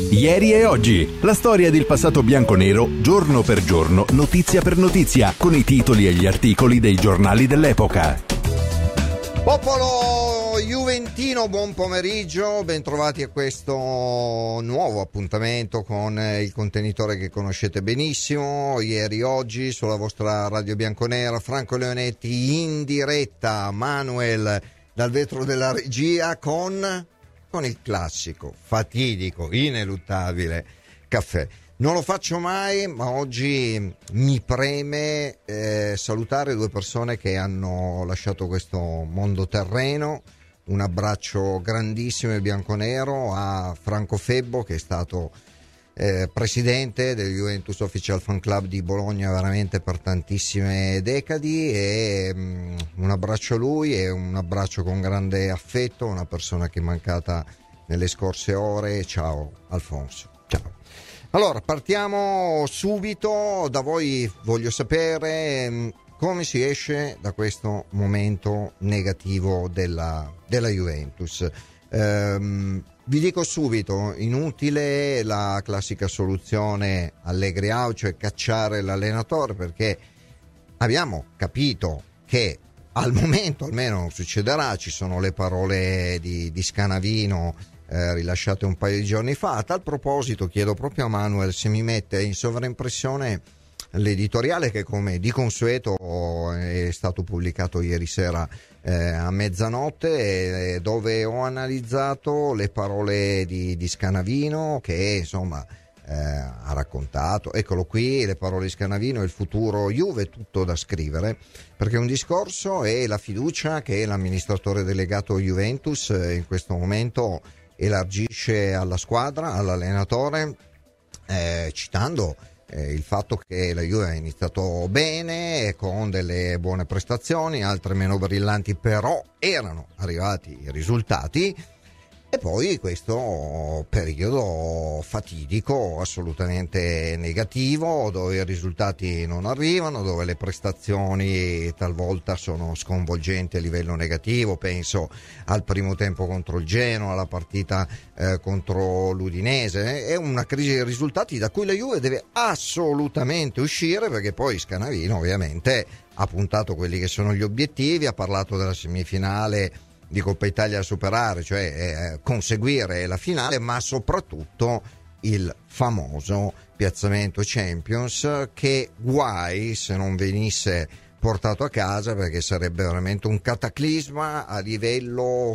Ieri e oggi, la storia del passato bianconero, giorno per giorno, notizia per notizia, con i titoli e gli articoli dei giornali dell'epoca. Popolo juventino, buon pomeriggio, bentrovati a questo nuovo appuntamento con il contenitore che conoscete benissimo. Ieri, oggi, sulla vostra radio bianconera, Franco Leonetti in diretta, Manuel dal vetro della regia con il classico, fatidico, ineluttabile caffè. Non lo faccio mai, ma oggi mi preme salutare due persone che hanno lasciato questo mondo terreno. Un abbraccio grandissimo e bianconero a Franco Febbo, che è stato presidente del Juventus Official Fan Club di Bologna veramente per tantissime decadi, e un abbraccio a lui e un abbraccio con grande affetto, una persona che è mancata nelle scorse ore. Ciao Alfonso, ciao. Allora, partiamo subito. Da voi voglio sapere come si esce da questo momento negativo della Juventus. Vi dico subito, inutile la classica soluzione Allegri out, cioè cacciare l'allenatore, perché abbiamo capito che al momento almeno non succederà. Ci sono le parole di Scanavino rilasciate un paio di giorni fa. A tal proposito chiedo proprio a Manuel se mi mette in sovraimpressione l'editoriale che, come di consueto, è stato pubblicato ieri sera a mezzanotte, dove ho analizzato le parole di Scanavino, che insomma ha raccontato, eccolo qui, le parole di Scanavino: il futuro Juve, tutto da scrivere, perché un discorso è la fiducia che l'amministratore delegato Juventus in questo momento elargisce alla squadra, all'allenatore, citando il fatto che la Juve ha iniziato bene, con delle buone prestazioni, altre meno brillanti, però erano arrivati i risultati. E poi questo periodo fatidico, assolutamente negativo, dove i risultati non arrivano, dove le prestazioni talvolta sono sconvolgenti a livello negativo. Penso al primo tempo contro il Genoa, alla partita contro l'Udinese. È una crisi dei risultati da cui la Juve deve assolutamente uscire, perché poi Scanavino ovviamente ha puntato quelli che sono gli obiettivi, ha parlato della semifinale di Coppa Italia da superare, cioè conseguire la finale, ma soprattutto il famoso piazzamento Champions, che guai se non venisse portato a casa, perché sarebbe veramente un cataclisma a livello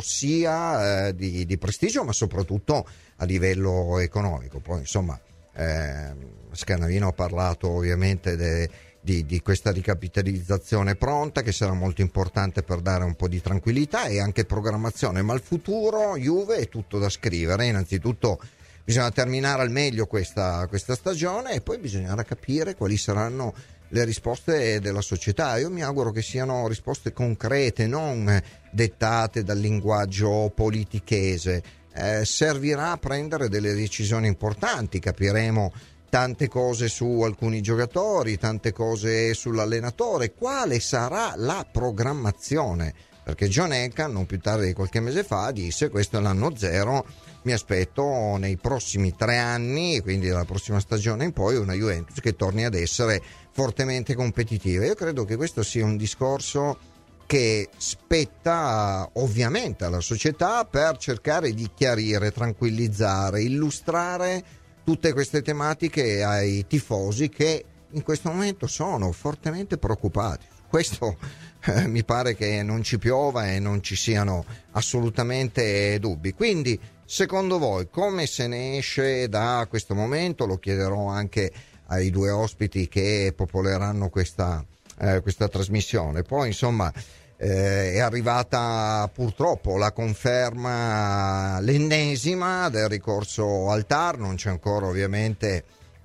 sia di prestigio, ma soprattutto a livello economico. Poi insomma Scanavino ha parlato ovviamente di questa ricapitalizzazione pronta, che sarà molto importante per dare un po' di tranquillità e anche programmazione, ma il futuro Juve è tutto da scrivere. Innanzitutto bisogna terminare al meglio questa stagione, e poi bisognerà capire quali saranno le risposte della società. Io mi auguro che siano risposte concrete, non dettate dal linguaggio politichese. Servirà a prendere delle decisioni importanti, capiremo tante cose su alcuni giocatori, tante cose sull'allenatore, quale sarà la programmazione, perché John Elkann non più tardi di qualche mese fa disse: questo è l'anno zero, mi aspetto nei prossimi 3 anni, quindi dalla prossima stagione in poi, una Juventus che torni ad essere fortemente competitiva. Io credo che questo sia un discorso che spetta ovviamente alla società, per cercare di chiarire, tranquillizzare, illustrare tutte queste tematiche ai tifosi, che in questo momento sono fortemente preoccupati. Questo mi pare che non ci piova e non ci siano assolutamente dubbi. Quindi, secondo voi, come se ne esce da questo momento? Lo chiederò anche ai due ospiti che popoleranno questa trasmissione. Poi insomma è arrivata purtroppo la conferma, l'ennesima, del ricorso al TAR. Non c'è ancora ovviamente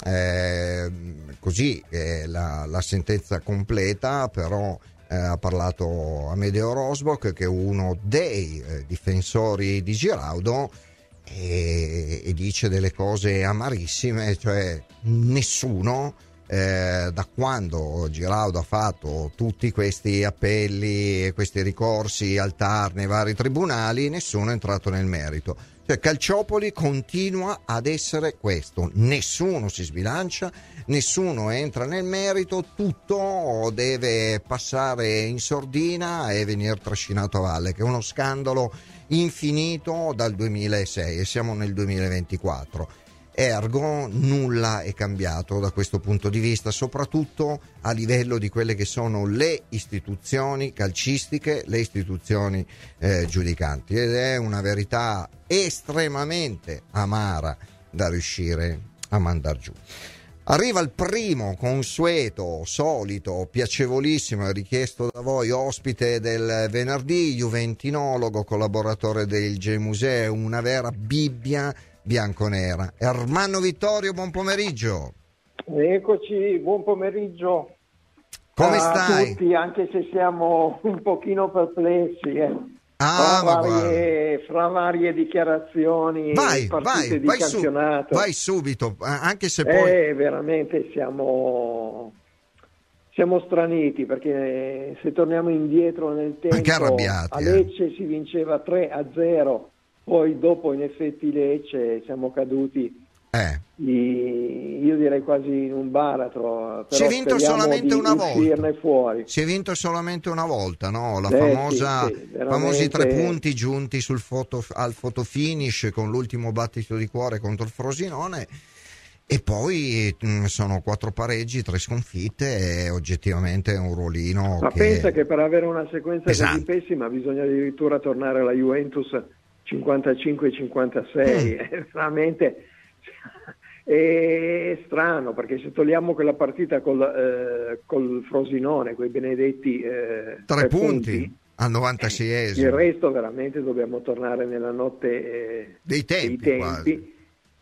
la sentenza completa, però ha parlato Amedeo Rosbach, che è uno dei difensori di Giraudo, e dice delle cose amarissime, cioè nessuno da quando Giraudo ha fatto tutti questi appelli e questi ricorsi al TAR nei vari tribunali, nessuno è entrato nel merito. Calciopoli continua ad essere questo, nessuno si sbilancia, nessuno entra nel merito, tutto deve passare in sordina e venire trascinato a valle, che è uno scandalo infinito dal 2006 e siamo nel 2024. Ergo nulla è cambiato da questo punto di vista, soprattutto a livello di quelle che sono le istituzioni calcistiche, le istituzioni giudicanti, ed è una verità estremamente amara da riuscire a mandar giù. Arriva il primo consueto, solito, piacevolissimo e richiesto da voi ospite del venerdì, juventinologo, collaboratore del Gemuseo, una vera Bibbia bianconera. Ermanno Vittorio, buon pomeriggio. Eccoci, buon pomeriggio. Come a stai? tutti, anche se siamo un pochino perplessi fra varie dichiarazioni, partite di campionato. Vai subito, anche se poi veramente siamo straniti, perché se torniamo indietro nel tempo, anche arrabbiati, a Lecce si vinceva 3-0. Poi dopo in effetti Lecce siamo caduti, io direi quasi in un baratro. Però si è vinto solamente una volta. Fuori. Si è vinto solamente una volta, no? La famosa, famosi 3 punti giunti al fotofinish con l'ultimo battito di cuore contro il Frosinone. E poi sono 4 pareggi, 3 sconfitte, e oggettivamente è un ruolino. Ma pensa che per avere una sequenza così pessima bisogna addirittura tornare alla Juventus 55-56, è veramente è strano, perché se togliamo quella partita col Frosinone, quei benedetti 3 punti al 96esimo, il resto veramente dobbiamo tornare nella notte dei tempi.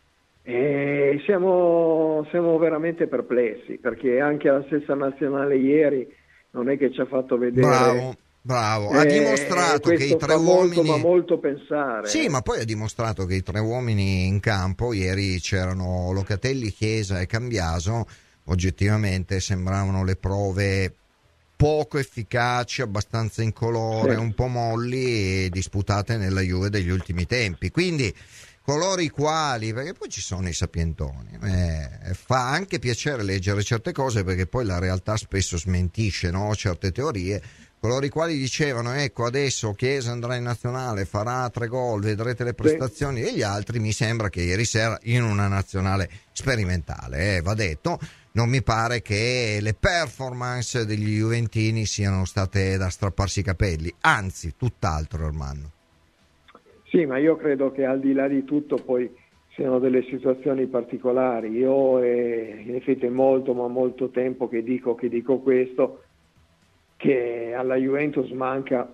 E siamo veramente perplessi, perché anche la stessa nazionale ieri non è che ci ha fatto vedere. Bravo, ha dimostrato che i 3 uomini molto pensare. Sì, ma poi ha dimostrato che i 3 uomini in campo, ieri c'erano Locatelli, Chiesa e Cambiaso, oggettivamente sembravano le prove poco efficaci, abbastanza incolore, un po' molli e disputate nella Juve degli ultimi tempi. Quindi coloro i quali, perché poi ci sono i sapientoni, fa anche piacere leggere certe cose, perché poi la realtà spesso smentisce, no? Certe teorie. Coloro i quali dicevano: ecco, adesso Chiesa andrà in nazionale, farà 3 gol, vedrete le prestazioni degli altri, mi sembra che ieri sera in una nazionale sperimentale, va detto, non mi pare che le performance degli juventini siano state da strapparsi i capelli, anzi tutt'altro, Ermanno. Sì, ma io credo che al di là di tutto poi siano delle situazioni particolari. Io in effetti è molto tempo che dico questo, che alla Juventus manca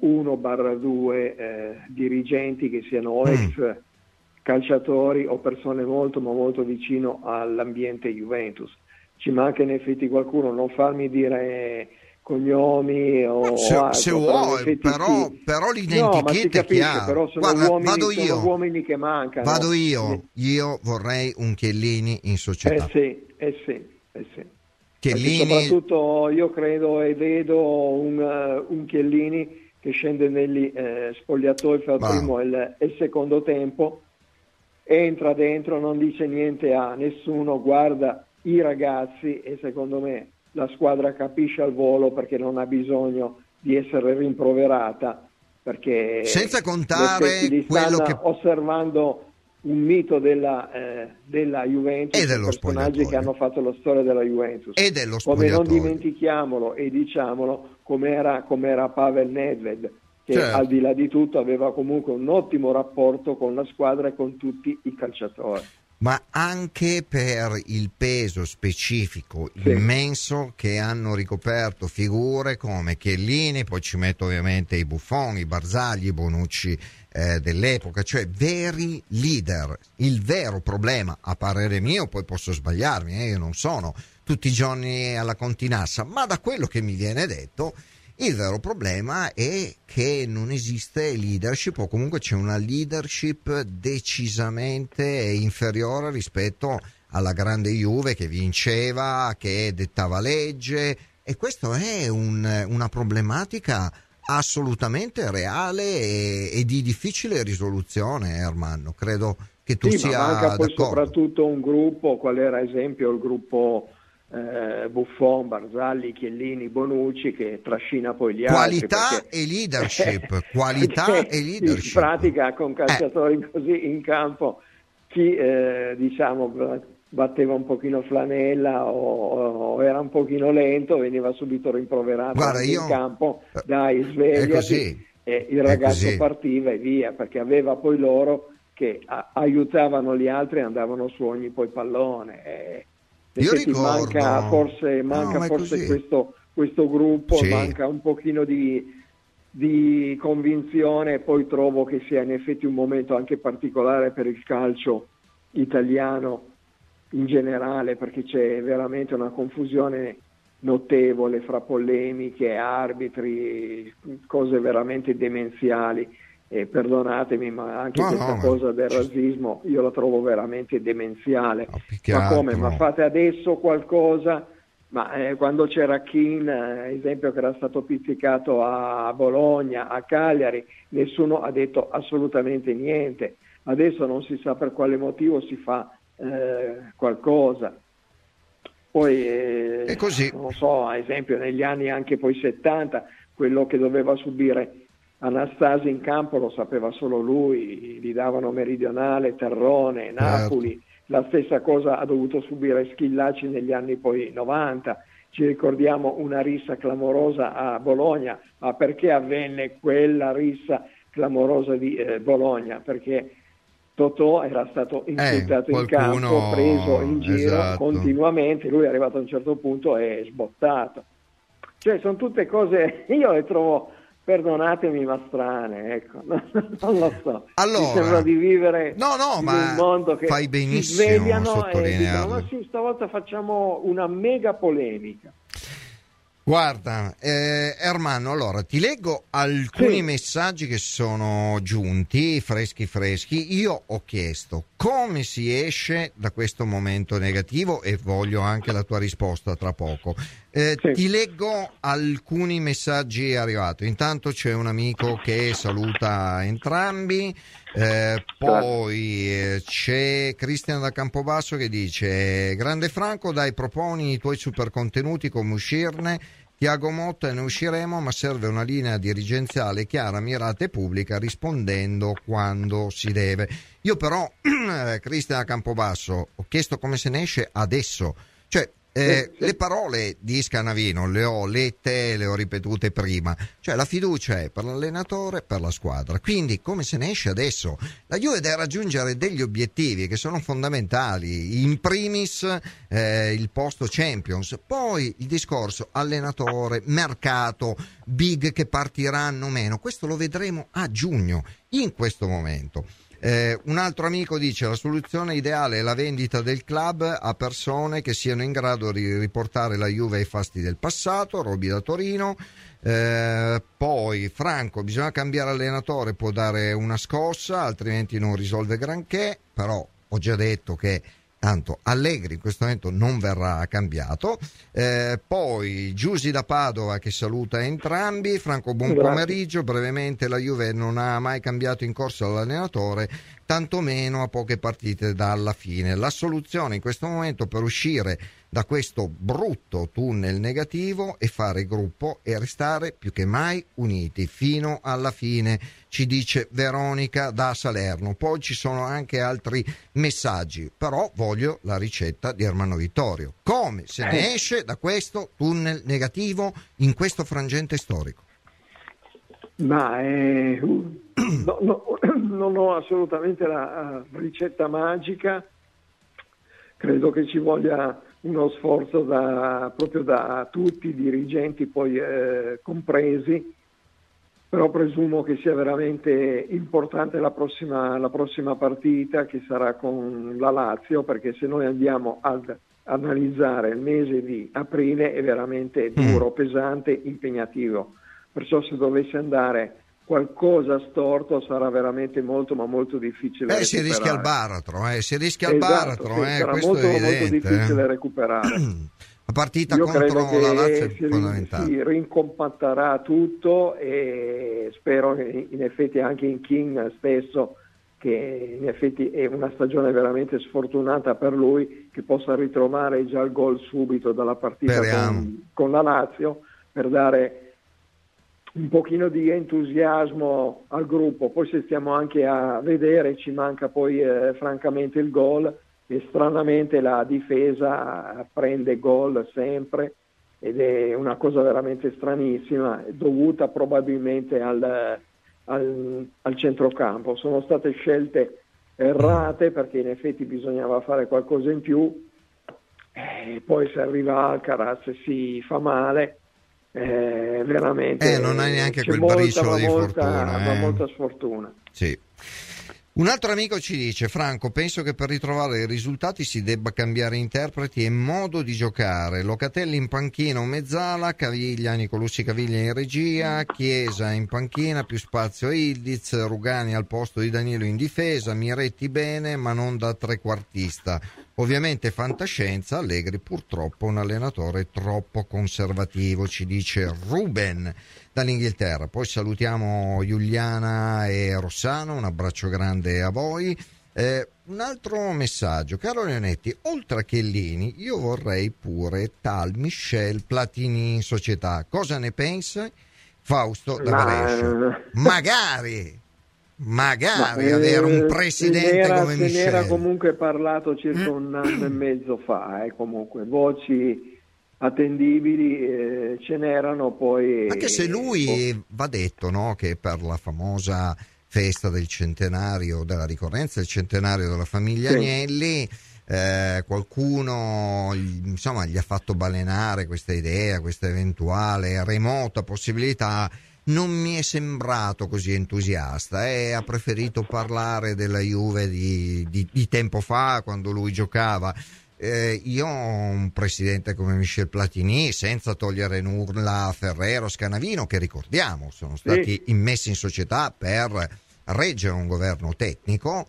1/2 dirigenti che siano ex calciatori o persone molto vicino all'ambiente Juventus. Ci manca in effetti qualcuno, non farmi dire cognomi o altro, se vuoi, però l'identichetta è chiara. Però sono uomini che mancano. Vado io vorrei un Chiellini in società. Sì. Chiellini... Soprattutto io credo e vedo un Chiellini che scende negli spogliatoi fra il primo e il secondo tempo, entra dentro, non dice niente a nessuno, guarda i ragazzi e secondo me la squadra capisce al volo, perché non ha bisogno di essere rimproverata, perché senza contare quello che osservando un mito della Juventus e dello personaggi che hanno fatto la storia della Juventus, e dello come non dimentichiamolo e diciamolo com'era Pavel Nedved, che al di là di tutto aveva comunque un ottimo rapporto con la squadra e con tutti i calciatori, ma anche per il peso specifico immenso che hanno ricoperto figure come Chiellini, poi ci metto ovviamente i Buffon, i Barzagli, i Bonucci dell'epoca, cioè veri leader. Il vero problema, a parere mio, poi posso sbagliarmi, io non sono tutti i giorni alla Continassa, ma da quello che mi viene detto, il vero problema è che non esiste leadership, o comunque c'è una leadership decisamente inferiore rispetto alla grande Juve che vinceva, che dettava legge, e questo è una problematica assolutamente reale e di difficile risoluzione, Ermanno. Credo che tu sia ma manca poi d'accordo. soprattutto un gruppo, qual era esempio il gruppo Buffon, Barzagli, Chiellini, Bonucci, che trascina poi gli Qualità altri. e leadership, qualità e leadership. In pratica con calciatori così in campo, chi diciamo batteva un pochino flanella o era un pochino lento veniva subito rimproverato in campo, dai svegliati, e il ragazzo partiva e via, perché aveva poi loro che aiutavano gli altri e andavano su ogni poi pallone. Io ricordo, manca forse questo gruppo, manca un pochino di convinzione. Poi trovo che sia in effetti un momento anche particolare per il calcio italiano in generale, perché c'è veramente una confusione notevole fra polemiche, arbitri, cose veramente demenziali. Perdonatemi, ma anche cosa del razzismo io la trovo veramente demenziale. Ma come? Ma fate adesso qualcosa? Ma quando c'era Keane, esempio, che era stato pizzicato a Bologna, a Cagliari, nessuno ha detto assolutamente niente. Adesso non si sa per quale motivo si fa qualcosa. Poi è così. Non so, ad esempio negli anni anche poi 70, quello che doveva subire Anastasi in campo lo sapeva solo lui, gli davano Meridionale, Terrone, Napoli, la stessa cosa ha dovuto subire Schillaci negli anni poi 90. Ci ricordiamo una rissa clamorosa a Bologna, ma perché avvenne quella rissa clamorosa di Bologna? Perché Totò era stato insultato in campo, preso in giro continuamente, lui è arrivato a un certo punto e sbottato. Cioè sono tutte cose, io le trovo, perdonatemi, ma strane, ecco. Non lo so. Allora, mi sembra di vivere in un mondo che fai benissimo si svegliano e dicono: ma sì, stavolta facciamo una mega polemica. Guarda, Ermanno, allora ti leggo alcuni messaggi che sono giunti, freschi. Io ho chiesto come si esce da questo momento negativo e voglio anche la tua risposta tra poco. Ti leggo alcuni messaggi arrivati. Intanto c'è un amico che saluta entrambi, poi c'è Cristian da Campobasso che dice: grande Franco, dai, proponi i tuoi super contenuti, come uscirne. Tiago Motta, ne usciremo, ma serve una linea dirigenziale chiara, mirata e pubblica, rispondendo quando si deve. Io però, Cristian da Campobasso, ho chiesto come se ne esce adesso, cioè le parole di Scanavino le ho lette, le ho ripetute prima, cioè la fiducia è per l'allenatore, per la squadra, quindi come se ne esce adesso? La Juve deve raggiungere degli obiettivi che sono fondamentali, in primis il posto Champions, poi il discorso allenatore, mercato, big che partiranno meno, questo lo vedremo a giugno. In questo momento un altro amico dice: la soluzione ideale è la vendita del club a persone che siano in grado di riportare la Juve ai fasti del passato. Roby da Torino. Poi Franco: bisogna cambiare allenatore, può dare una scossa, altrimenti non risolve granché, però ho già detto che tanto Allegri in questo momento non verrà cambiato. Poi Giusy da Padova che saluta entrambi. Franco, buon pomeriggio. Brevemente, la Juve non ha mai cambiato in corso l'allenatore, tantomeno a poche partite dalla fine. La soluzione in questo momento per uscire da questo brutto tunnel negativo è fare gruppo e restare più che mai uniti fino alla fine, ci dice Veronica da Salerno. Poi ci sono anche altri messaggi, però voglio la ricetta di Ermanno Vittorio. Come se ne esce da questo tunnel negativo in questo frangente storico? Ma non ho assolutamente la ricetta magica. Credo che ci voglia uno sforzo proprio da tutti i dirigenti poi compresi, però presumo che sia veramente importante la prossima partita, che sarà con la Lazio, perché se noi andiamo ad analizzare il mese di aprile è veramente duro, pesante, impegnativo, perciò se dovesse andare qualcosa storto sarà veramente molto ma molto difficile si rischia il baratro, sarà questo molto, è evidente, molto difficile recuperare. La partita io contro credo la Lazio che è fondamentale. si rincompatterà tutto, e spero che in effetti anche in King stesso, che in effetti è una stagione veramente sfortunata per lui, che possa ritrovare già il gol subito dalla partita con la Lazio, per dare un pochino di entusiasmo al gruppo. Poi se stiamo anche a vedere, ci manca poi francamente il gol, e stranamente la difesa prende gol sempre, ed è una cosa veramente stranissima, dovuta probabilmente al centrocampo. Sono state scelte errate, perché in effetti bisognava fare qualcosa in più, poi se arriva Alcaraz si fa male, veramente non hai neanche c'è quel molta, briciolo di molta, fortuna. molta sfortuna. Sì. Un altro amico ci dice: Franco, penso che per ritrovare i risultati si debba cambiare interpreti e modo di giocare. Locatelli in panchina o mezzala, Caviglia, Nicolussi Caviglia in regia, Chiesa in panchina, più spazio a Ildiz, Rugani al posto di Danilo in difesa, Miretti bene ma non da trequartista. Ovviamente fantascienza, Allegri purtroppo un allenatore troppo conservativo, ci dice Ruben dall'Inghilterra. Poi salutiamo Giuliana e Rossano, un abbraccio grande a voi. Un altro messaggio: caro Leonetti, oltre a Chiellini io vorrei pure tal Michel Platini in società, cosa ne pensa? Fausto da Brescia. Magari avere un presidente come Michel. Se ne era comunque parlato circa un anno e mezzo fa, comunque voci attendibili ce n'erano, poi anche se lui va detto, no, che per la famosa festa del centenario, della ricorrenza del centenario della famiglia Agnelli, qualcuno insomma gli ha fatto balenare questa idea, questa eventuale remota possibilità. Non mi è sembrato così entusiasta, e ha preferito parlare della Juve di tempo fa, quando lui giocava. Io un presidente come Michel Platini, senza togliere nulla a Ferrero, Scanavino, che ricordiamo sono stati immessi in società per reggere un governo tecnico,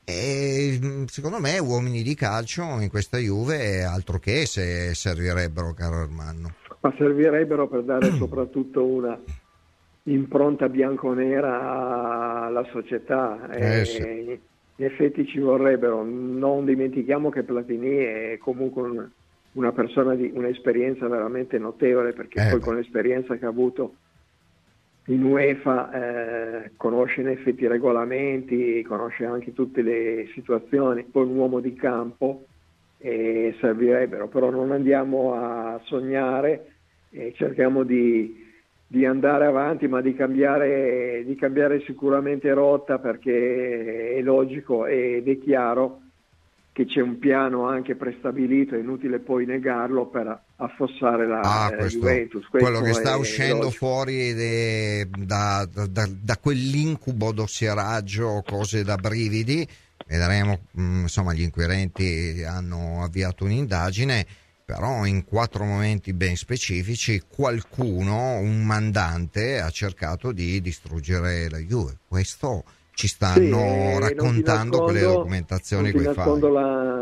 e secondo me uomini di calcio in questa Juve altro che se servirebbero, caro Ermanno. Ma servirebbero per dare soprattutto una impronta bianconera alla società. Sì. In effetti ci vorrebbero. Non dimentichiamo che Platini è comunque una persona di un'esperienza veramente notevole, perché poi con l'esperienza che ha avuto in UEFA conosce in effetti i regolamenti, conosce anche tutte le situazioni, poi un uomo di campo, e servirebbero. Però non andiamo a sognare, cerchiamo di andare avanti, ma di cambiare sicuramente rotta, perché è logico ed è chiaro che c'è un piano anche prestabilito, è inutile poi negarlo, per affossare la Juventus. Quello che sta uscendo logico fuori da quell'incubo dossieraggio, cose da brividi. Vedremo, insomma, gli inquirenti hanno avviato un'indagine, però in 4 momenti ben specifici qualcuno, un mandante, ha cercato di distruggere la Juve. Questo ci stanno raccontando quelle documentazioni. Non ti nascondo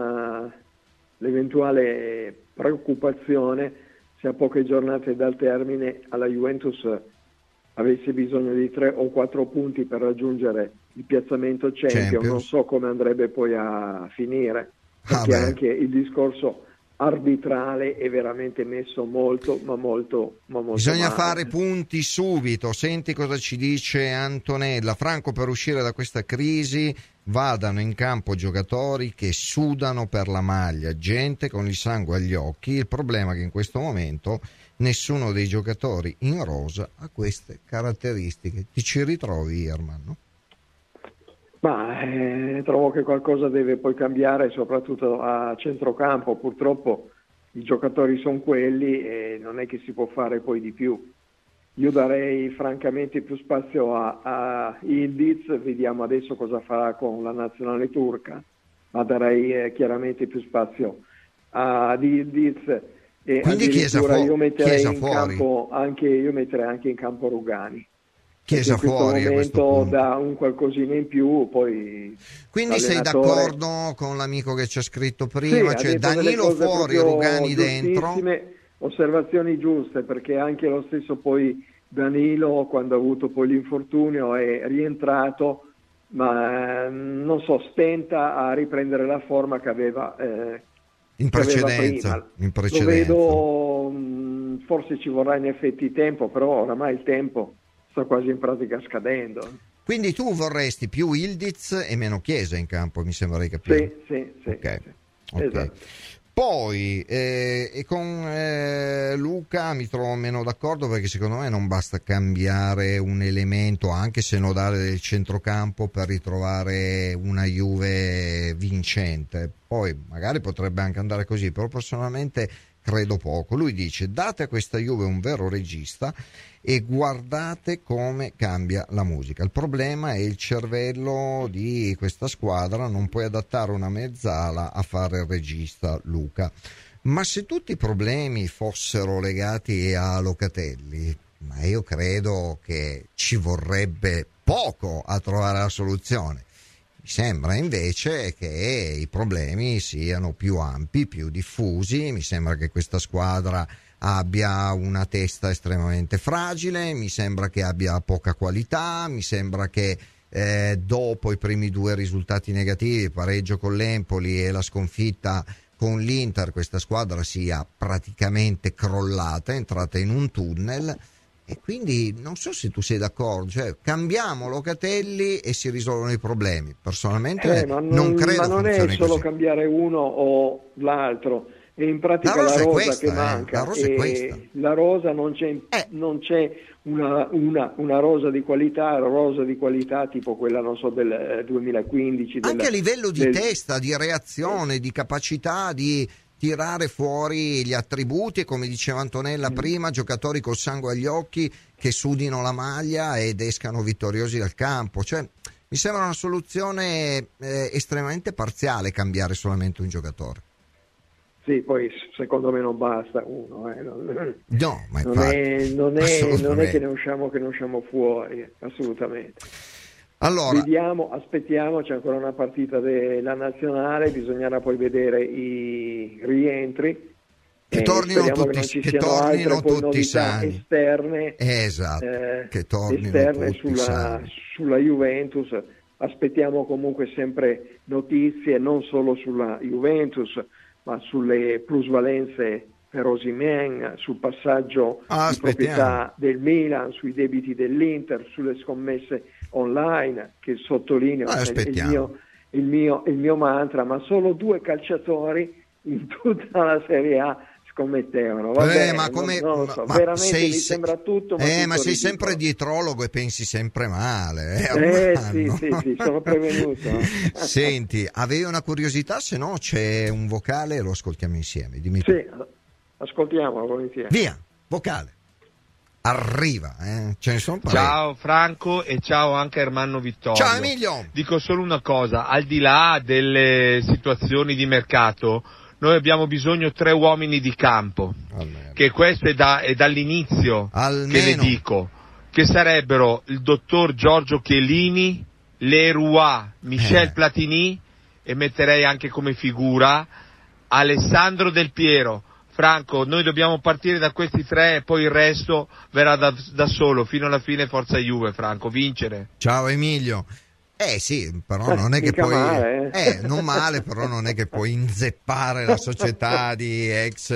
l'eventuale preoccupazione, se a poche giornate dal termine alla Juventus avesse bisogno di 3 o 4 punti per raggiungere il piazzamento Champions. Non so come andrebbe poi a finire, perché anche il discorso arbitrale è veramente messo molto bisogna male. fare punti subito. Senti cosa ci dice Antonella: Franco, per uscire da questa crisi vadano in campo giocatori che sudano per la maglia, gente con il sangue agli occhi. Il problema è che in questo momento nessuno dei giocatori in rosa ha queste caratteristiche. Ti ci ritrovi, Ermanno? Ma trovo che qualcosa deve poi cambiare, soprattutto a centrocampo. Purtroppo i giocatori sono quelli e non è che si può fare poi di più. Io darei francamente più spazio a Ildiz, vediamo adesso cosa farà con la nazionale turca, ma darei chiaramente più spazio ad Ildiz, e quindi addirittura io metterei in campo anche in campo Rugani. Chiesa in questo fuori momento dà un qualcosina in più, poi quindi sei d'accordo con l'amico che ci ha scritto prima, sì, cioè Danilo fuori, Rugani dentro? Osservazioni giuste, perché anche lo stesso poi Danilo, quando ha avuto poi l'infortunio, è rientrato, ma non so, stenta a riprendere la forma che aveva in precedenza. Lo vedo, forse ci vorrà in effetti tempo, però oramai il tempo sta quasi in pratica scadendo. Quindi tu vorresti più Ildiz e meno Chiesa in campo, mi sembra di capire. Sì. Okay. Esatto. Poi e con Luca mi trovo meno d'accordo, perché secondo me non basta cambiare un elemento anche se nodale del centrocampo per ritrovare una Juve vincente. Poi magari potrebbe anche andare così, però personalmente credo poco. Lui dice: date a questa Juve un vero regista e guardate come cambia la musica. Il problema è il cervello di questa squadra, non puoi adattare una mezzala a fare il regista, Luca. Ma se tutti i problemi fossero legati a Locatelli, ma io credo che ci vorrebbe poco a trovare la soluzione. Mi sembra invece che i problemi siano più ampi, più diffusi. Mi sembra che questa squadra abbia una testa estremamente fragile, mi sembra che abbia poca qualità, mi sembra che dopo i primi due risultati negativi, pareggio con l'Empoli e la sconfitta con l'Inter, questa squadra sia praticamente crollata, è entrata in un tunnel. E quindi non so se tu sei d'accordo, cioè cambiamo Locatelli e si risolvono i problemi. Personalmente non credo. Ma non è solo così. Cambiare uno o l'altro, è in pratica la rosa questa, che manca. La rosa è questa. La rosa non c'è una rosa di qualità tipo quella, non so, del 2015. Anche a livello di testa, di reazione, di capacità di tirare fuori gli attributi, e come diceva Antonella prima, giocatori col sangue agli occhi che sudino la maglia ed escano vittoriosi dal campo. Cioè, mi sembra una soluzione estremamente parziale cambiare solamente un giocatore. Sì, poi secondo me non basta uno. No, ma non è che ne usciamo fuori, assolutamente. Allora, vediamo, aspettiamo, c'è ancora una partita della nazionale, bisognerà poi vedere i rientri, che tornino speriamo tutti, che non ci siano altre tutti sani, esterne, esatto, che tornino esterne tutti sani. sulla Juventus. Aspettiamo comunque sempre notizie non solo sulla Juventus, ma sulle plusvalenze per Osimhen, sul passaggio di proprietà del Milan, sui debiti dell'Inter, sulle scommesse online, che sottolineo il mio mantra, ma solo 2 calciatori in tutta la Serie A scommettevano. Non so, veramente mi sembra tutto. Ma sei sempre dietrologo e pensi sempre male. Sì, sono prevenuto. Senti, avevi una curiosità? Se no c'è un vocale, lo ascoltiamo insieme. Dimmi tu. Sì, ascoltiamo volentieri. Via, vocale. Arriva, ce ne sono parecchi. Ciao Franco e ciao anche Ermanno Vittorio. Ciao Emilio. Dico solo una cosa, al di là delle situazioni di mercato, noi abbiamo bisogno 3 uomini di campo, che questo è dall'inizio almeno che le dico, che sarebbero il dottor Giorgio Chiellini, Leroy, Michel Platini, e metterei anche come figura Alessandro Del Piero. Franco, noi dobbiamo partire da questi 3 e poi il resto verrà da solo, fino alla fine forza Juve, Franco, vincere. Ciao Emilio. Sì, però non è che puoi non male, però non è che puoi inzeppare la società di ex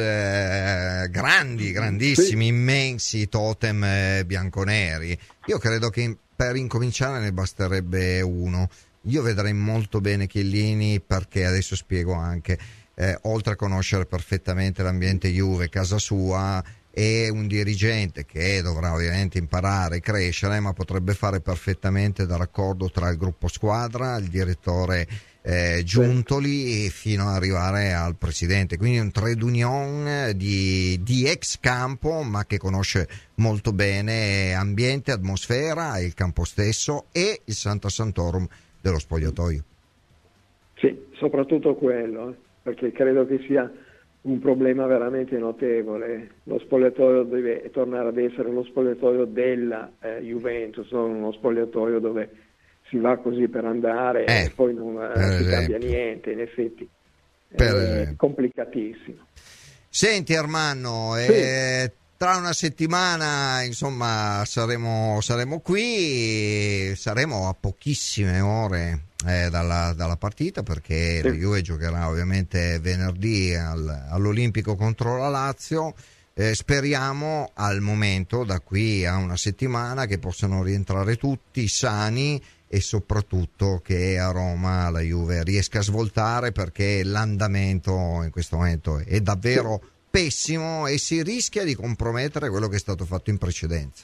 grandissimi, immensi totem bianconeri. Io credo che per incominciare ne basterebbe uno. Io vedrei molto bene Chiellini, perché adesso spiego anche. Oltre a conoscere perfettamente l'ambiente Juve, casa sua, è un dirigente che dovrà ovviamente imparare e crescere, ma potrebbe fare perfettamente da raccordo tra il gruppo squadra, il direttore Giuntoli, fino ad arrivare al presidente. Quindi un trade union di ex campo, ma che conosce molto bene ambiente, atmosfera, il campo stesso e il Santa Santorum dello spogliatoio. Sì, soprattutto quello, perché credo che sia un problema veramente notevole. Lo spogliatoio deve tornare ad essere lo spogliatoio della Juventus, non uno spogliatoio dove si va così per andare e poi non si cambia niente, in effetti è complicatissimo. Senti Armando, tra una settimana insomma saremo qui, saremo a pochissime ore dalla partita, perché la Juve giocherà ovviamente venerdì all'Olimpico contro la Lazio. Speriamo al momento, da qui a una settimana, che possano rientrare tutti sani e soprattutto che a Roma la Juve riesca a svoltare, perché l'andamento in questo momento è davvero pessimo e si rischia di compromettere quello che è stato fatto in precedenza.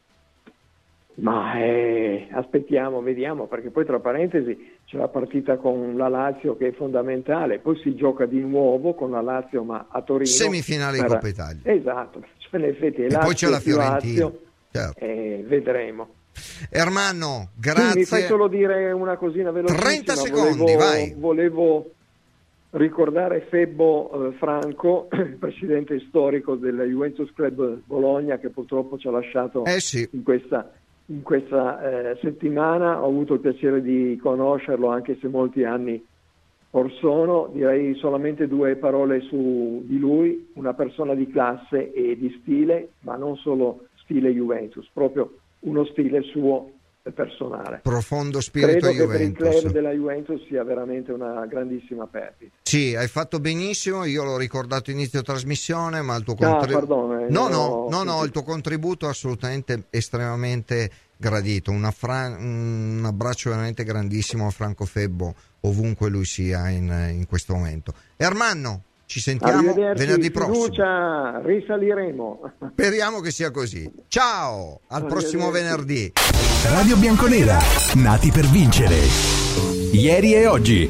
Ma aspettiamo, vediamo, perché poi tra parentesi c'è la partita con la Lazio che è fondamentale, poi si gioca di nuovo con la Lazio ma a Torino. Semifinale di Coppa Italia. Esatto, cioè, in effetti e poi c'è la Fiorentina. Lazio, certo. Vedremo. Ermanno, grazie. Sì, mi fai solo dire una cosina velocissima. 30 secondi, vai. Volevo ricordare Febbo Franco, il presidente storico del Juventus Club Bologna, che purtroppo ci ha lasciato in questa settimana. Ho avuto il piacere di conoscerlo, anche se molti anni or sono. Direi solamente 2 parole su di lui: una persona di classe e di stile, ma non solo stile Juventus, proprio uno stile suo personale. Profondo spirito Credo Juventus. Che per il club della Juventus sia veramente una grandissima perdita. Sì, hai fatto benissimo, io l'ho ricordato inizio trasmissione, ma il tuo il tuo contributo è assolutamente estremamente gradito. Un abbraccio veramente grandissimo a Franco Febbo, ovunque lui sia in questo momento. E Armando, ci sentiamo venerdì prossimo. Fiducia, risaliremo. Speriamo che sia così. Ciao, al prossimo venerdì. Radio Bianconera, nati per vincere. Ieri e oggi.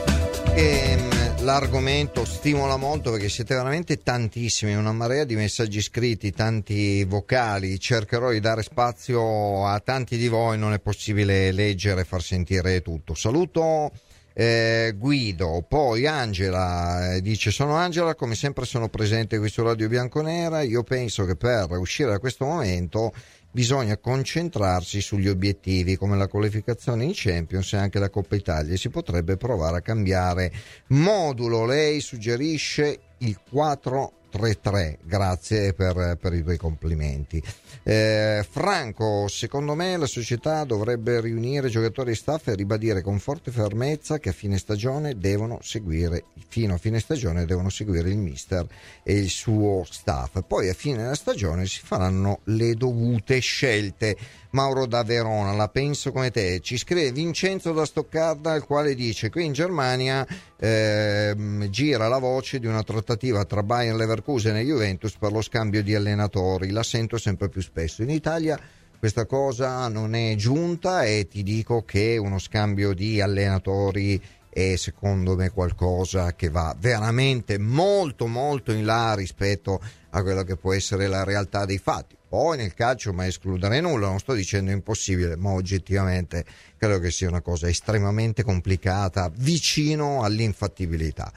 L'argomento stimola molto, perché siete veramente tantissimi, una marea di messaggi scritti, tanti vocali. Cercherò di dare spazio a tanti di voi, non è possibile leggere e far sentire tutto. Saluto Guido, poi Angela dice: sono Angela, come sempre sono presente qui su Radio Bianconera. Io penso che per uscire da questo momento bisogna concentrarsi sugli obiettivi come la qualificazione in Champions e anche la Coppa Italia. Si potrebbe provare a cambiare modulo. Lei suggerisce il 4-3-3. Grazie per i tuoi complimenti. Franco, secondo me la società dovrebbe riunire giocatori e staff e ribadire con forte fermezza che fino a fine stagione devono seguire il mister e il suo staff. Poi a fine della stagione si faranno le dovute scelte. Mauro da Verona, la penso come te. Ci scrive Vincenzo da Stoccarda, il quale dice: qui in Germania gira la voce di una trattativa tra Bayern Leverkusen e Juventus per lo scambio di allenatori. La sento sempre più spesso. In Italia questa cosa non è giunta, e ti dico che uno scambio di allenatori è secondo me qualcosa che va veramente molto molto in là rispetto a quello che può essere la realtà dei fatti. Poi nel calcio mai escludere nulla, non sto dicendo impossibile, ma oggettivamente credo che sia una cosa estremamente complicata, vicino all'infattibilità.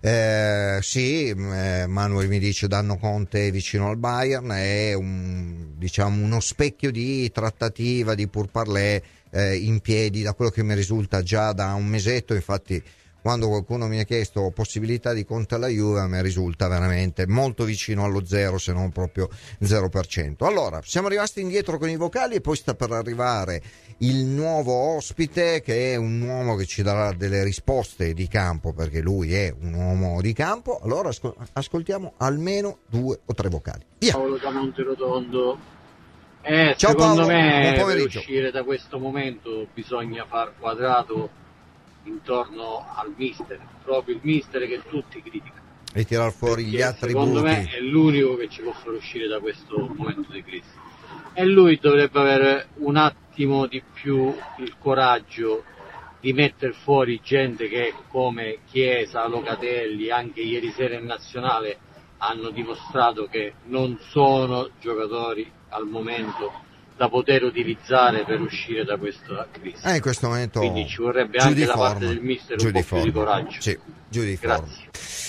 Manuel mi dice: danno Conte vicino al Bayern, è uno specchio di trattativa, di pourparlers in piedi, da quello che mi risulta già da un mesetto. Infatti quando qualcuno mi ha chiesto possibilità di Conte alla Juve, a me risulta veramente molto vicino allo 0, se non proprio 0%. Allora, siamo rimasti indietro con i vocali e poi sta per arrivare il nuovo ospite, che è un uomo che ci darà delle risposte di campo, perché lui è un uomo di campo. Allora ascoltiamo almeno 2 o 3 vocali. Via. Paolo da Monterotondo. Ciao secondo Paolo, me per uscire da questo momento bisogna far quadrato intorno al mister, proprio il mister che tutti criticano, e tirar fuori gli attributi. Secondo me è l'unico che ci può far uscire da questo momento di crisi, e lui dovrebbe avere un attimo di più il coraggio di mettere fuori gente che come Chiesa, Locatelli, anche ieri sera in nazionale hanno dimostrato che non sono giocatori al momento da poter utilizzare per uscire da questa crisi. In questo momento quindi ci vorrebbe anche da parte del mister un po' più di coraggio. Sì, giù di Grazie. forma.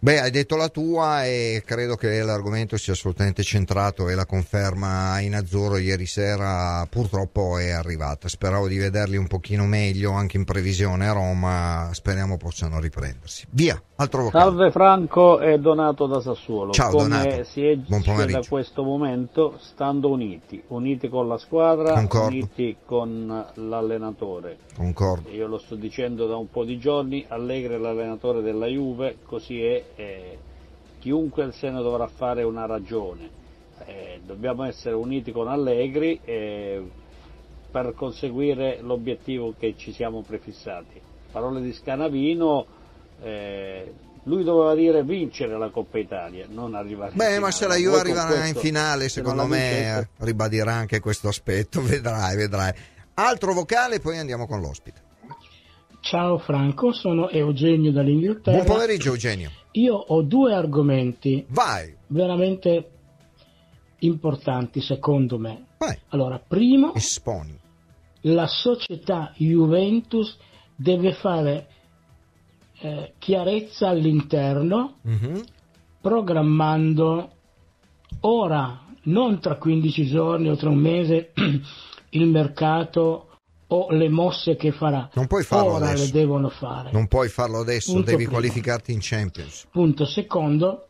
Beh, hai detto la tua e credo che l'argomento sia assolutamente centrato, e la conferma in azzurro ieri sera purtroppo è arrivata. Speravo di vederli un pochino meglio anche in previsione a Roma, speriamo possano riprendersi. Via, altro vocale. Salve Franco e Donato da Sassuolo. Ciao Come Donato, si esce buon pomeriggio. da questo momento stando uniti con la squadra, Concordo. uniti con l'allenatore. Concordo. Io lo sto dicendo da un po' di giorni, Allegri è l'allenatore della Juve, così è, chiunque se ne dovrà fare una ragione. Dobbiamo essere uniti con Allegri per conseguire l'obiettivo che ci siamo prefissati. Parole di Scanavino, lui doveva dire vincere la Coppa Italia, non arrivare in finale. Ma se la Juve arriverà in questo, finale, secondo me ribadirà anche questo aspetto, vedrai. Altro vocale, poi andiamo con l'ospite. Ciao Franco, sono Eugenio dall'Inghilterra. Buon pomeriggio Eugenio. Io ho due argomenti veramente importanti secondo me. Vai. Allora, primo, esponi. La società Juventus deve fare chiarezza all'interno, programmando ora, non tra 15 giorni o tra un mese, il mercato o le mosse che farà. Non puoi farlo ora adesso. Le devono fare. Non puoi farlo adesso, Punto devi primo. qualificarti in Champions. Punto secondo,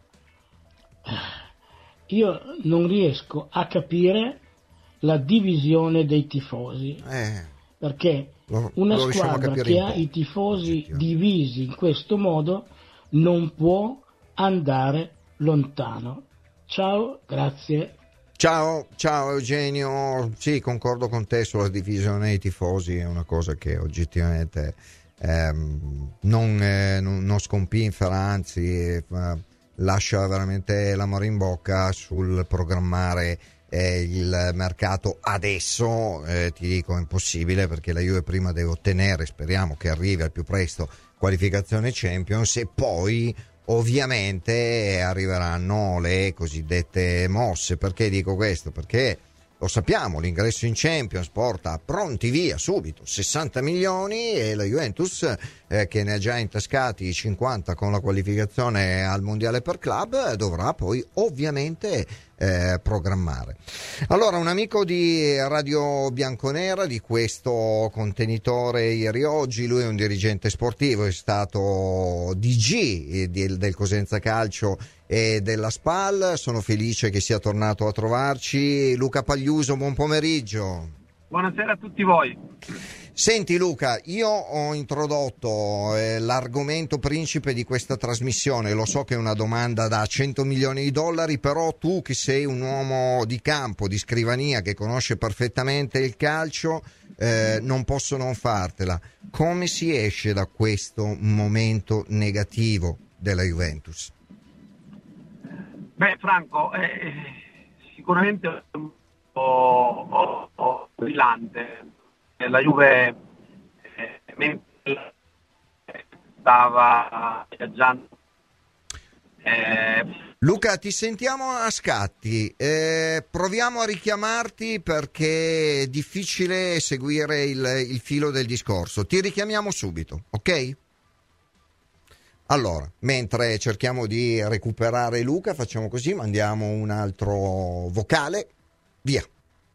io non riesco a capire la divisione dei tifosi, perché una squadra che ha i tifosi divisi in questo modo non può andare lontano. Ciao, grazie. Ciao Eugenio, sì, concordo con te sulla divisione dei tifosi, è una cosa che oggettivamente non scompinfera, anzi lascia veramente l'amore in bocca sul programmare il mercato adesso. Ti dico, è impossibile, perché la Juve prima deve ottenere, speriamo che arrivi al più presto, qualificazione Champions, e poi ovviamente arriveranno le cosiddette mosse. Perché dico questo? Perché lo sappiamo, l'ingresso in Champions porta pronti via subito 60 milioni e la Juventus, che ne ha già intascati 50 con la qualificazione al mondiale per club, dovrà poi ovviamente programmare. Allora, un amico di Radio Bianconera, di questo contenitore ieri oggi, lui è un dirigente sportivo, è stato DG del Cosenza Calcio e della SPAL. Sono felice che sia tornato a trovarci. Luca Pagliuso, buon pomeriggio. Buonasera a tutti voi. Senti Luca, io ho introdotto l'argomento principe di questa trasmissione. Lo so che è una domanda da 100 milioni di dollari, però tu, che sei un uomo di campo, di scrivania, che conosce perfettamente il calcio, non posso non fartela. Come si esce da questo momento negativo della Juventus? Beh, Franco, sicuramente un po' brillante. La Juve mentre stava viaggiando. Luca, ti sentiamo a scatti, proviamo a richiamarti perché è difficile seguire il filo del discorso. Ti richiamiamo subito, ok? Allora, mentre cerchiamo di recuperare Luca, facciamo così, mandiamo un altro vocale, via.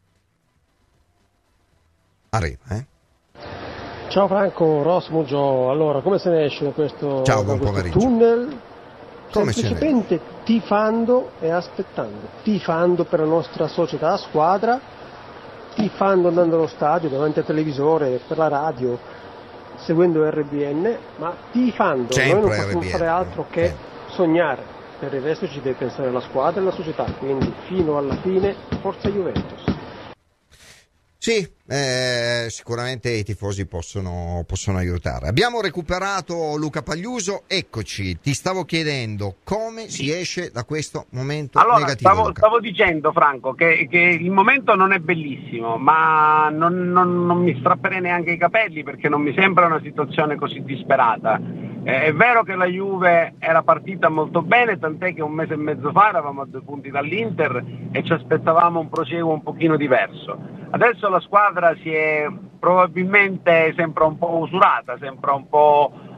Arriva, Ciao Franco, Rosmugio. Allora, come se ne esce da questo, Ciao, buon questo pomeriggio. tunnel? Come Semplicemente tifando e aspettando, tifando per la nostra società, squadra, tifando andando allo stadio, davanti al televisore, per la radio, seguendo RBN, ma tifando. Sempre noi non possiamo RBN, fare altro che sognare, per il resto ci deve pensare la squadra e la società, quindi fino alla fine forza Juventus. Sì, sicuramente i tifosi possono aiutare. Abbiamo recuperato Luca Pagliuso, eccoci, ti stavo chiedendo come si esce da questo momento negativo. Stavo dicendo, Franco, che il momento non è bellissimo, ma non mi strapperei neanche i capelli, perché non mi sembra una situazione così disperata. È vero che la Juve era partita molto bene, tant'è che un mese e mezzo fa eravamo a 2 punti dall'Inter e ci aspettavamo un proseguo un pochino diverso. Adesso la squadra probabilmente sembra un po' usurata, sembra un po'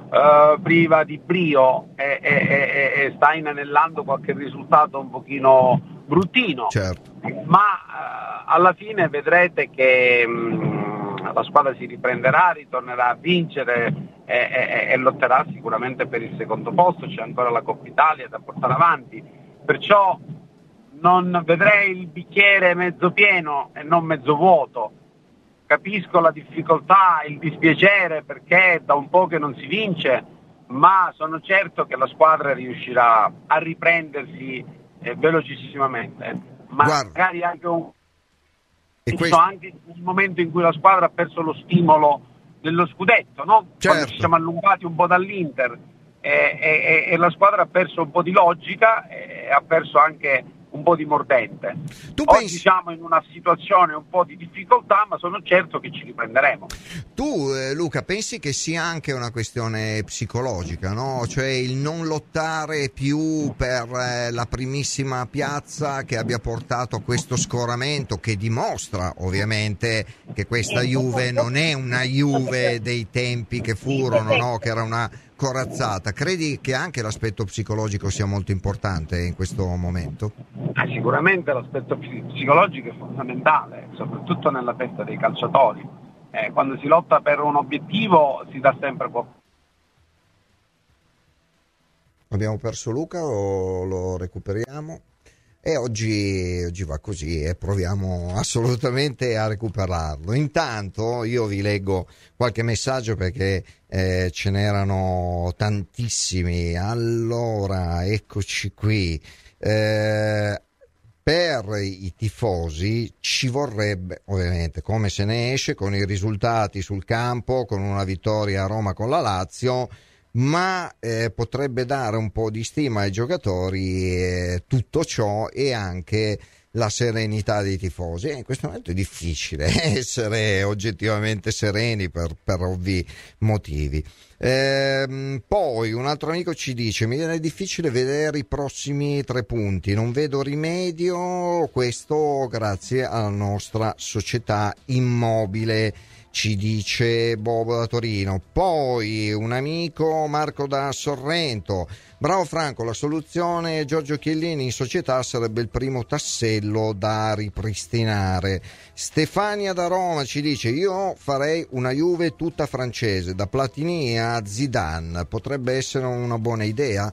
priva di brio e sta inanellando qualche risultato un pochino bruttino, certo. Ma alla fine vedrete che la squadra si riprenderà, ritornerà a vincere e lotterà sicuramente per il secondo posto. C'è ancora la Coppa Italia da portare avanti, perciò non vedrei il bicchiere mezzo pieno e non mezzo vuoto. Capisco la difficoltà, il dispiacere, perché da un po' che non si vince, ma sono certo che la squadra riuscirà a riprendersi velocissimamente. Magari anche anche il momento in cui la squadra ha perso lo stimolo dello scudetto, no? Certo. Quando ci siamo allungati un po' dall'Inter e la squadra ha perso un po' di logica e ha perso anche un po' di mordente. Oggi siamo in una situazione un po' di difficoltà, ma sono certo che ci riprenderemo. Tu Luca, pensi che sia anche una questione psicologica, no? Cioè il non lottare più per la primissima piazza che abbia portato a questo scoramento, che dimostra ovviamente che questa Juve non è una Juve dei tempi che furono, no? Che era una corazzata. Credi che anche l'aspetto psicologico sia molto importante in questo momento? Sicuramente l'aspetto psicologico è fondamentale, soprattutto nella testa dei calciatori. Quando si lotta per un obiettivo si dà sempre qualcosa. Abbiamo perso Luca o lo recuperiamo? E oggi va così e proviamo assolutamente a recuperarlo. Intanto io vi leggo qualche messaggio perché ce n'erano tantissimi. Allora, eccoci qui. Per i tifosi ci vorrebbe, ovviamente, come se ne esce con i risultati sul campo, con una vittoria a Roma con la Lazio, ma potrebbe dare un po' di stima ai giocatori tutto ciò e anche la serenità dei tifosi. In questo momento è difficile essere oggettivamente sereni per ovvi motivi. Poi un altro amico ci dice: mi viene difficile vedere i prossimi 3 punti, non vedo rimedio, questo grazie alla nostra società immobile, ci dice Bobo da Torino. Poi un amico, Marco da Sorrento: bravo Franco, la soluzione Giorgio Chiellini in società sarebbe il primo tassello da ripristinare. Stefania da Roma ci dice: io farei una Juve tutta francese, da Platini a Zidane, potrebbe essere una buona idea?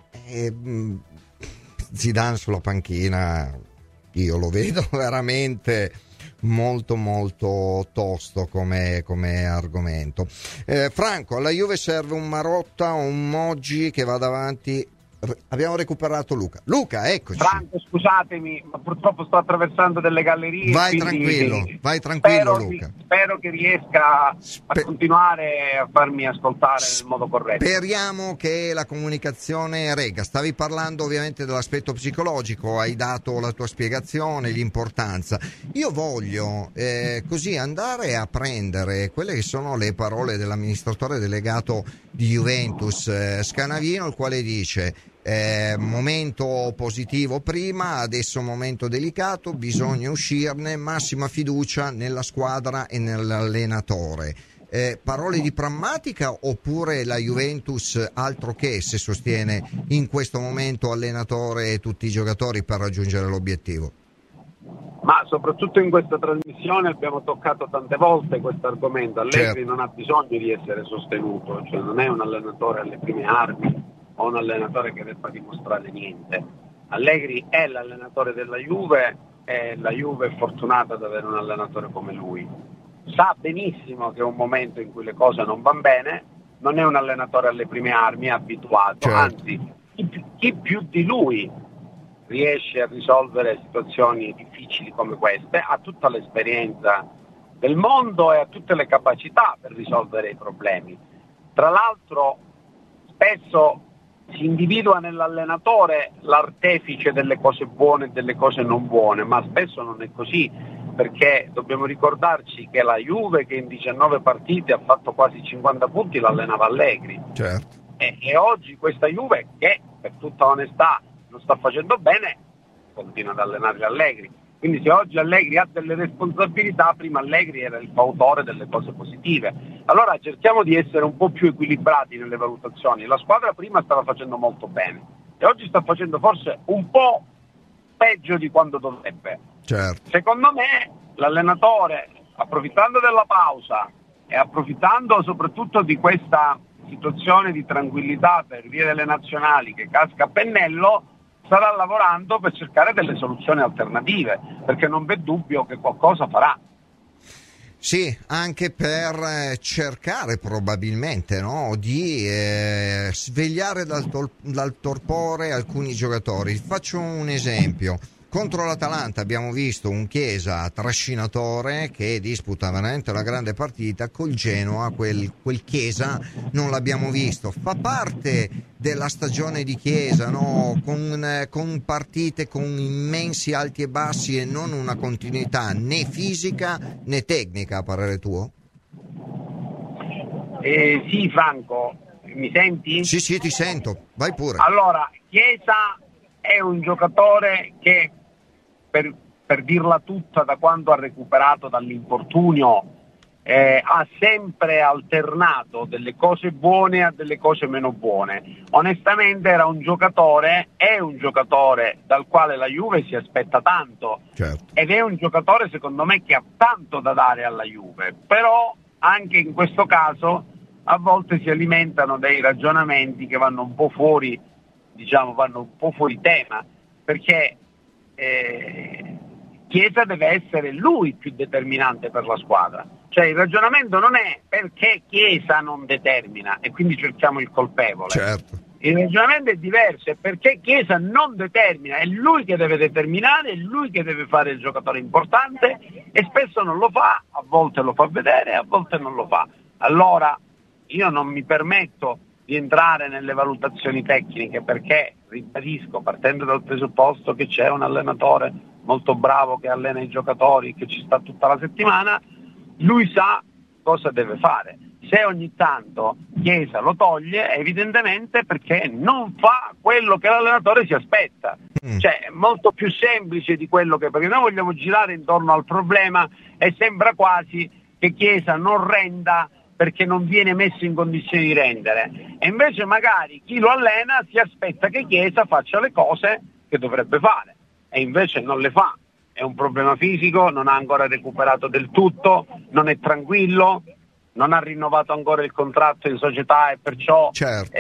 Zidane sulla panchina io lo vedo veramente molto molto tosto come argomento. Franco, alla Juve serve un Marotta o un Moggi che vada avanti. Abbiamo recuperato Luca, eccoci. Franco, scusatemi, ma purtroppo sto attraversando delle gallerie. Vai tranquillo Luca. Spero che riesca a continuare a farmi ascoltare nel modo corretto. Speriamo che la comunicazione regga. Stavi parlando ovviamente dell'aspetto psicologico, hai dato la tua spiegazione, l'importanza. Io voglio così andare a prendere quelle che sono le parole dell'amministratore delegato di Juventus, Scanavino, il quale dice: momento positivo prima, adesso momento delicato, bisogna uscirne, massima fiducia nella squadra e nell'allenatore. Parole di prammatica oppure la Juventus altro che, se sostiene in questo momento allenatore e tutti i giocatori per raggiungere l'obiettivo? Ma soprattutto in questa trasmissione abbiamo toccato tante volte questo argomento. Allegri non ha bisogno di essere sostenuto, cioè non è un allenatore alle prime armi o un allenatore che debba dimostrare niente. Allegri è l'allenatore della Juve e la Juve è fortunata ad avere un allenatore come lui. Sa benissimo che è un momento in cui le cose non vanno bene, non è un allenatore alle prime armi, è abituato, anzi chi più di lui riesce a risolvere situazioni difficili come queste, ha tutta l'esperienza del mondo e ha tutte le capacità per risolvere i problemi. Tra l'altro spesso si individua nell'allenatore l'artefice delle cose buone e delle cose non buone, ma spesso non è così, perché dobbiamo ricordarci che la Juve, che in 19 partite ha fatto quasi 50 punti, l'allenava Allegri. Certo. E oggi questa Juve, che per tutta onestà non sta facendo bene, continua ad allenare Allegri. Quindi se oggi Allegri ha delle responsabilità, prima Allegri era il fautore delle cose positive. Allora cerchiamo di essere un po' più equilibrati nelle valutazioni. La squadra prima stava facendo molto bene e oggi sta facendo forse un po' peggio di quanto dovrebbe. Certo. Secondo me l'allenatore, approfittando della pausa e approfittando soprattutto di questa situazione di tranquillità per via delle nazionali che casca a pennello, starà lavorando per cercare delle soluzioni alternative, perché non v'è dubbio che qualcosa farà. Sì, anche per cercare probabilmente, no, di svegliare dal torpore alcuni giocatori. Faccio un esempio. Contro l'Atalanta abbiamo visto un Chiesa trascinatore che disputa veramente una grande partita. Col Genoa quel Chiesa non l'abbiamo visto. Fa parte della stagione di Chiesa, no? Con partite con immensi alti e bassi e non una continuità né fisica né tecnica, a parere tuo? Sì, Franco, mi senti? Sì, ti sento, vai pure. Allora, Chiesa è un giocatore che, per dirla tutta, da quando ha recuperato dall'infortunio ha sempre alternato delle cose buone a delle cose meno buone. Onestamente è un giocatore dal quale la Juve si aspetta tanto, certo. Ed è un giocatore secondo me che ha tanto da dare alla Juve, però anche in questo caso a volte si alimentano dei ragionamenti che vanno un po' fuori tema, perché Chiesa deve essere lui più determinante per la squadra. Cioè il ragionamento non è perché Chiesa non determina e quindi cerchiamo il colpevole. Certo. Il ragionamento è diverso, è perché Chiesa non determina, è lui che deve determinare, è lui che deve fare il giocatore importante e spesso non lo fa, a volte lo fa vedere, a volte non lo fa. Allora io non mi permetto di entrare nelle valutazioni tecniche perché, ribadisco, partendo dal presupposto che c'è un allenatore molto bravo che allena i giocatori, che ci sta tutta la settimana, lui sa cosa deve fare. Se ogni tanto Chiesa lo toglie è evidentemente perché non fa quello che l'allenatore si aspetta. Cioè è molto più semplice di quello che, perché noi vogliamo girare intorno al problema e sembra quasi che Chiesa non renda perché non viene messo in condizioni di rendere, e invece magari chi lo allena si aspetta che Chiesa faccia le cose che dovrebbe fare e invece non le fa. È un problema fisico, non ha ancora recuperato del tutto, non è tranquillo, non ha rinnovato ancora il contratto in società e perciò certo.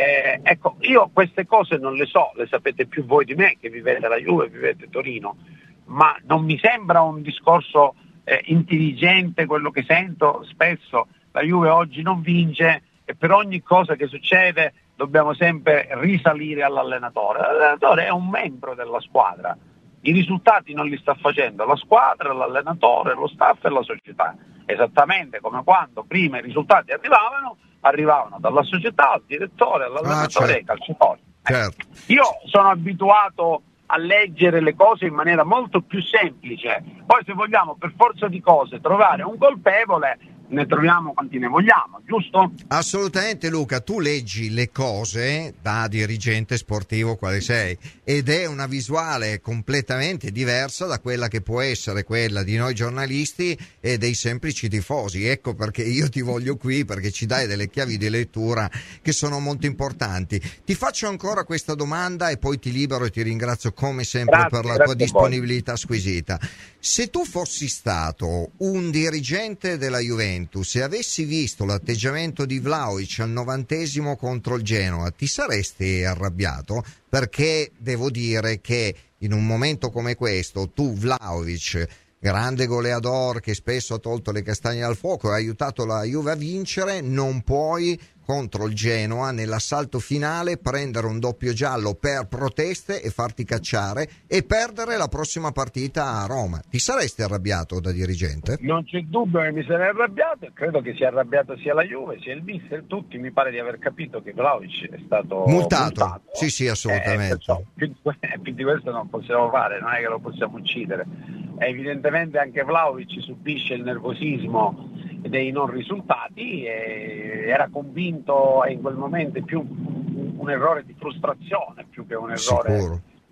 Ecco, io queste cose non le so, le sapete più voi di me che vivete la Juve, vivete Torino, ma non mi sembra un discorso intelligente quello che sento spesso. La Juve oggi non vince e per ogni cosa che succede dobbiamo sempre risalire all'allenatore. L'allenatore è un membro della squadra, i risultati non li sta facendo la squadra, l'allenatore, lo staff e la società, esattamente come quando prima i risultati arrivavano dalla società, al direttore, all'allenatore e ai calciatori. Certo. Io sono abituato a leggere le cose in maniera molto più semplice, poi se vogliamo per forza di cose trovare un colpevole ne troviamo quanti ne vogliamo, giusto? Assolutamente, Luca, tu leggi le cose da dirigente sportivo quale sei ed è una visuale completamente diversa da quella che può essere quella di noi giornalisti e dei semplici tifosi. Ecco perché io ti voglio qui, perché ci dai delle chiavi di lettura che sono molto importanti. Ti faccio ancora questa domanda e poi ti libero e ti ringrazio come sempre per la tua disponibilità squisita. Se tu fossi stato un dirigente della Juventus e avessi visto l'atteggiamento di Vlahovic al 90° contro il Genoa, ti saresti arrabbiato? Perché devo dire che in un momento come questo tu, Vlahovic, grande goleador che spesso ha tolto le castagne dal fuoco e ha aiutato la Juve a vincere, non puoi contro il Genoa nell'assalto finale prendere un doppio giallo per proteste e farti cacciare e perdere la prossima partita a Roma. Ti saresti arrabbiato da dirigente? Non c'è dubbio che mi sarei arrabbiato e credo che sia arrabbiato sia la Juve sia il mister, tutti. Mi pare di aver capito che Vlahovic è stato multato. Sì, assolutamente. Più di questo non possiamo fare, non è che lo possiamo uccidere. Evidentemente anche Vlahovic subisce il nervosismo dei non risultati e era convinto, e in quel momento è più un errore di frustrazione più che un errore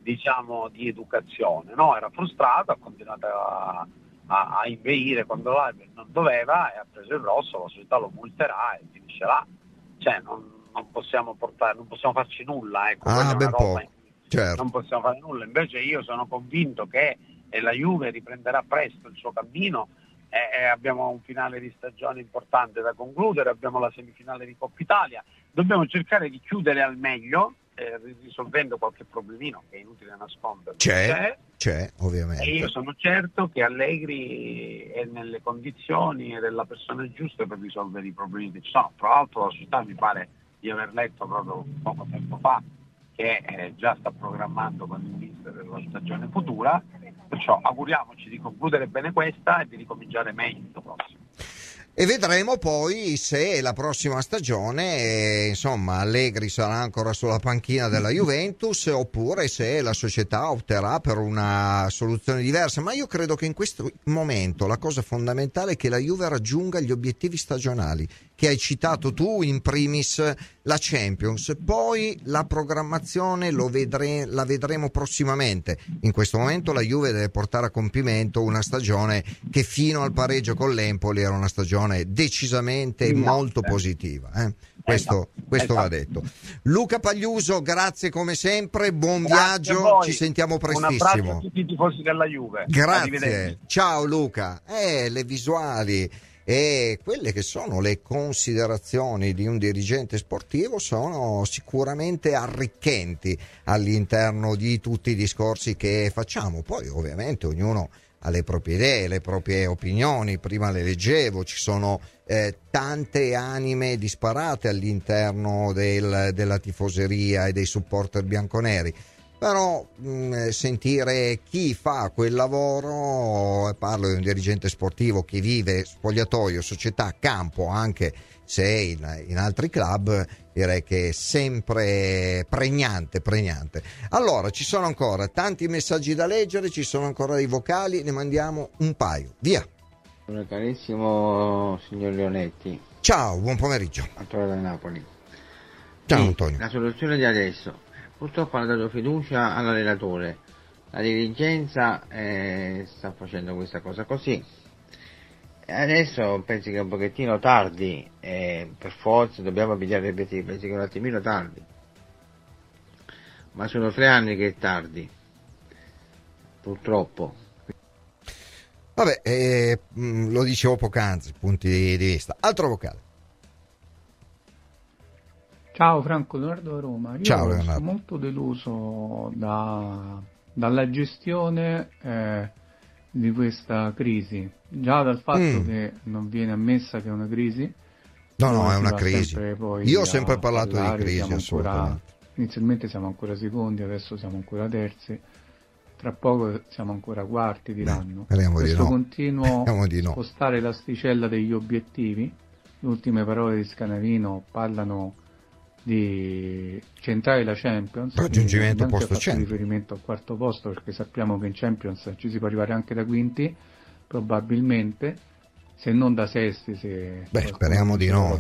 diciamo, di educazione, no? Era frustrato, ha continuato a inveire quando non doveva e ha preso il rosso, la società lo multerà e finisce là. Cioè non possiamo farci nulla, ecco, certo. Non possiamo fare nulla. Invece io sono convinto che la Juve riprenderà presto il suo cammino e abbiamo un finale di stagione importante da concludere, abbiamo la semifinale di Coppa Italia, dobbiamo cercare di chiudere al meglio, risolvendo qualche problemino che è inutile nascondere. C'è, ovviamente. E io sono certo che Allegri è nelle condizioni ed è la persona giusta per risolvere i problemi che ci sono. Tra l'altro la società, mi pare di aver letto proprio poco tempo fa, che già sta programmando con il mister la stagione futura, perciò auguriamoci di concludere bene questa e di ricominciare meglio il prossimo. E vedremo poi se la prossima stagione, insomma, Allegri sarà ancora sulla panchina della Juventus oppure se la società opterà per una soluzione diversa. Ma io credo che in questo momento la cosa fondamentale è che la Juve raggiunga gli obiettivi stagionali che hai citato tu, in primis la Champions, poi la programmazione la vedremo prossimamente. In questo momento la Juve deve portare a compimento una stagione che fino al pareggio con l'Empoli era una stagione decisamente molto positiva. Questo va detto. Luca Pagliuso, grazie come sempre, buon viaggio, ci sentiamo prestissimo. Un abbraccio a tutti i tifosi della Juve. Grazie, ciao Luca. Le visuali e quelle che sono le considerazioni di un dirigente sportivo sono sicuramente arricchenti all'interno di tutti i discorsi che facciamo. Poi ovviamente ognuno ha le proprie idee, le proprie opinioni, prima le leggevo, ci sono tante anime disparate all'interno della tifoseria e dei supporter bianconeri. Però sentire chi fa quel lavoro, parlo di un dirigente sportivo che vive spogliatoio, società, campo, anche se in altri club, direi che è sempre pregnante. Allora, ci sono ancora tanti messaggi da leggere, ci sono ancora dei vocali, ne mandiamo un paio. Via. Carissimo signor Leonetti. Ciao, buon pomeriggio. Antonio da Napoli. Ciao Antonio. La soluzione di adesso. Purtroppo hanno dato fiducia all'allenatore, la dirigenza sta facendo questa cosa così. Adesso penso che è un pochettino tardi, per forza dobbiamo pigliare il obiettivo, penso che è un attimino tardi, ma sono 3 anni che è tardi, purtroppo. Vabbè, lo dicevo poc'anzi, punti di vista. Altro vocale. Ciao Franco, Leonardo da Roma. Io Ciao Leonardo. sono molto deluso dalla gestione di questa crisi, già dal fatto che non viene ammessa che è una crisi. No, è una crisi. Io ho sempre parlato di crisi, assolutamente. Inizialmente siamo ancora secondi, adesso siamo ancora terzi, tra poco siamo ancora quarti, diranno. Questo continuo spostare l'asticella degli obiettivi, le ultime parole di Scanavino parlano di centrare la Champions, raggiungimento posto Champions, riferimento al quarto posto, perché sappiamo che in Champions ci si può arrivare anche da quinti, probabilmente, se non da sesti, speriamo di no,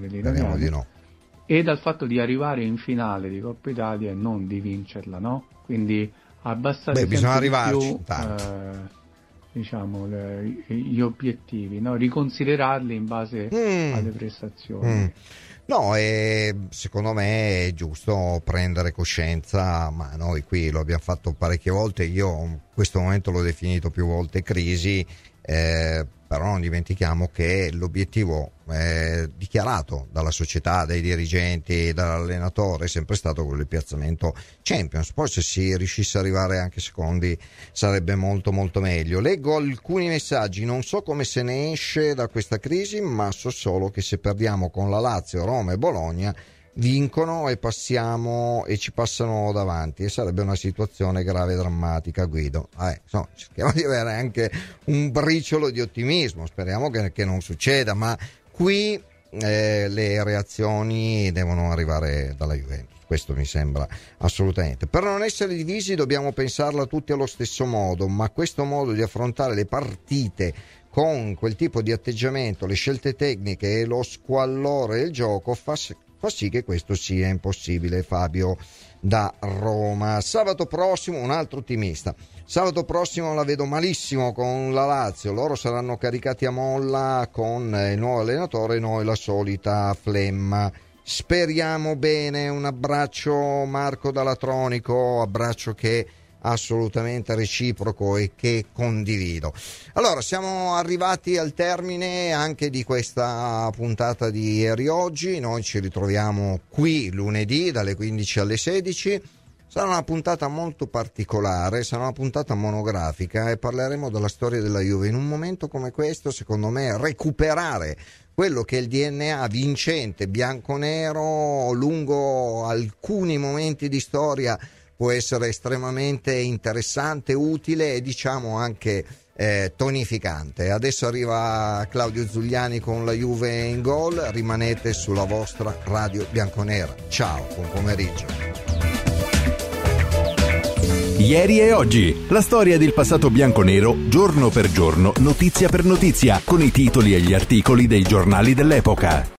e dal fatto di arrivare in finale di Coppa Italia e non di vincerla, no? Quindi abbassare bisogna arrivarci, diciamo gli obiettivi, no? Riconsiderarli in base alle prestazioni. No, secondo me è giusto prendere coscienza, ma noi qui lo abbiamo fatto parecchie volte, io in questo momento l'ho definito più volte crisi, però non dimentichiamo che l'obiettivo dichiarato dalla società, dai dirigenti, dall'allenatore è sempre stato quello del piazzamento Champions. Poi se si riuscisse ad arrivare anche secondi sarebbe molto molto meglio. Leggo alcuni messaggi: non so come se ne esce da questa crisi, ma so solo che se perdiamo con la Lazio, Roma e Bologna vincono e ci passano davanti e sarebbe una situazione grave e drammatica. Guido, insomma, cerchiamo di avere anche un briciolo di ottimismo, speriamo che non succeda, ma qui le reazioni devono arrivare dalla Juventus, questo mi sembra assolutamente. Per non essere divisi dobbiamo pensarla tutti allo stesso modo, ma questo modo di affrontare le partite con quel tipo di atteggiamento, le scelte tecniche e lo squallore del gioco fa fa sì che questo sia impossibile. Fabio da Roma. Sabato prossimo, un altro ottimista, sabato prossimo la vedo malissimo con la Lazio, loro saranno caricati a molla con il nuovo allenatore, noi la solita flemma. Speriamo bene. Un abbraccio Marco da Latronico, abbraccio che assolutamente reciproco e che condivido. Allora, siamo arrivati al termine anche di questa puntata di Ieri Oggi. Noi ci ritroviamo qui lunedì dalle 15 alle 16. Sarà una puntata molto particolare, sarà una puntata monografica e parleremo della storia della Juve. In un momento come questo, secondo me, recuperare quello che è il DNA vincente bianconero lungo alcuni momenti di storia può essere estremamente interessante, utile e diciamo anche tonificante. Adesso arriva Claudio Zugliani con la Juve in gol. Rimanete sulla vostra radio bianconera. Ciao, buon pomeriggio. Ieri e oggi, la storia del passato bianconero, giorno per giorno, notizia per notizia, con i titoli e gli articoli dei giornali dell'epoca.